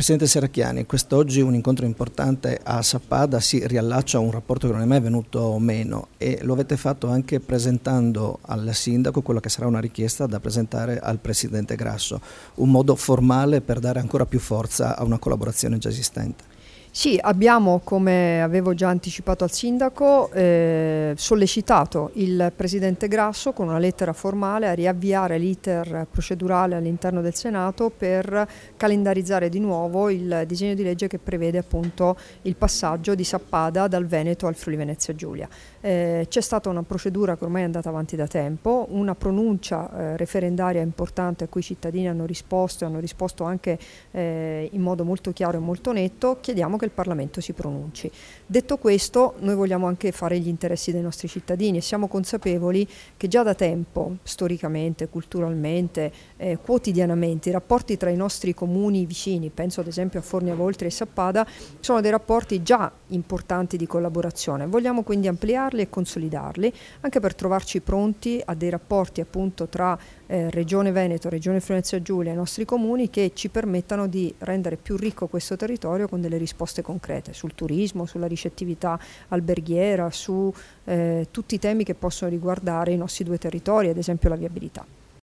Presidente Serracchiani, quest'oggi un incontro importante a Sappada si riallaccia a un rapporto che non è mai venuto meno e lo avete fatto anche presentando al sindaco quello che sarà una richiesta da presentare al Presidente Grasso, un modo formale per dare ancora più forza a una collaborazione già esistente. Sì, abbiamo, come avevo già anticipato al sindaco, sollecitato il Presidente Grasso con una lettera formale a riavviare l'iter procedurale all'interno del Senato per calendarizzare di nuovo il disegno di legge che prevede appunto il passaggio di Sappada dal Veneto al Friuli Venezia Giulia. C'è stata una procedura che ormai è andata avanti da tempo, una pronuncia referendaria importante a cui i cittadini hanno risposto anche in modo molto chiaro e molto netto. Chiediamo che il Parlamento si pronunci. Detto questo, noi vogliamo anche fare gli interessi dei nostri cittadini e siamo consapevoli che già da tempo, storicamente, culturalmente, quotidianamente, i rapporti tra i nostri comuni vicini, penso ad esempio a Forniavoltri e Sappada, sono dei rapporti già importanti di collaborazione. Vogliamo quindi ampliarli e consolidarli, anche per trovarci pronti a dei rapporti appunto tra Regione Veneto, Regione Friuli Venezia Giulia e i nostri comuni che ci permettano di rendere più ricco questo territorio con delle risposte concrete sul turismo, sulla ricettività alberghiera, su tutti i temi che possono riguardare i nostri due territori, ad esempio la viabilità.